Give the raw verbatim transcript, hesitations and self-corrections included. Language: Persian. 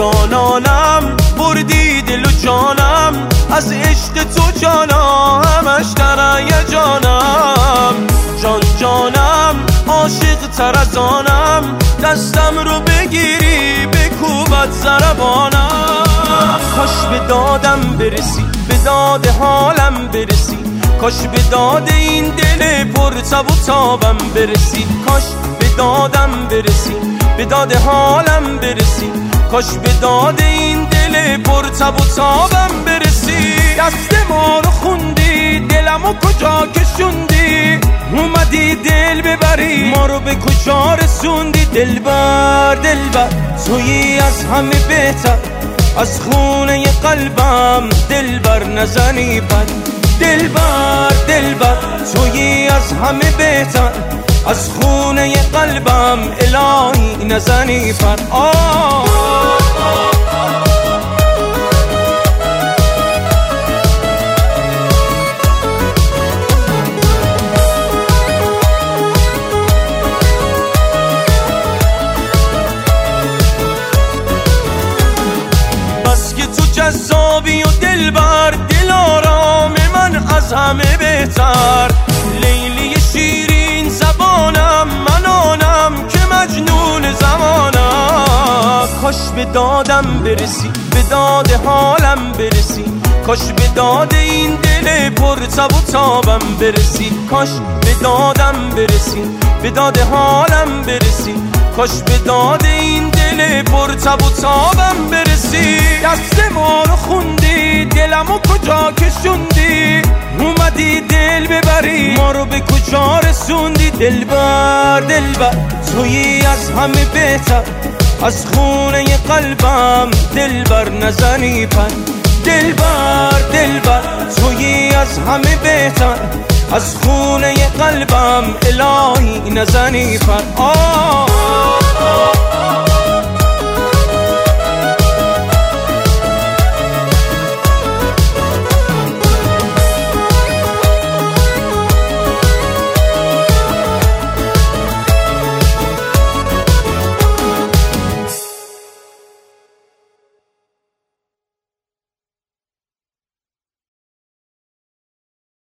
جانانم بردی دل و جانم، از عشق تو جانا همش در جانم. جان جانم عاشق تر از آنم، دستم رو بگیری بکوبت زربانم. کاش به دادم برسی، به داد حالم برسی، کاش به داد این دل پر تب و تابم برسی. کاش به دادم برسی، به داد حالم برسی، کاش به داد این دل پر تب و تابم برسی. دست ما رو خوندی، دلمو کجا کشوندی، اومدی دل ببری ما رو به کجا رسوندی. دلبر دلبر تویی از همه بهتر، از خونه قلبم دلبر نزنی بر. دلبر دلبر تویی از همه بهتر، از خونه قلبم الهی نزنی پر. آه بس که تو جذابی و دلبر، دل آرام من از همه بهتر. لیلی شیرین زبانم، من آنم که مجنون زمانم. کاش به دادم برسی، به داد حالم برسی، کاش به داد این دل پر تب و تابم برسی. کاش به دادم برسی، به داد حالم برسی، کاش به داد این دل پر تب و تابم برسی. دست ما رو خوندی، دلمو کجا کشوندی، اومدی دل ببری ما رو به کجا رسوندی. دلبر دلبر تویی از همه بهتر، از خونه قلبم دلبر نزنی پر. دلبر دلبر تویی از همه بهتر، از خونه قلبم الهی نزنی پر. آه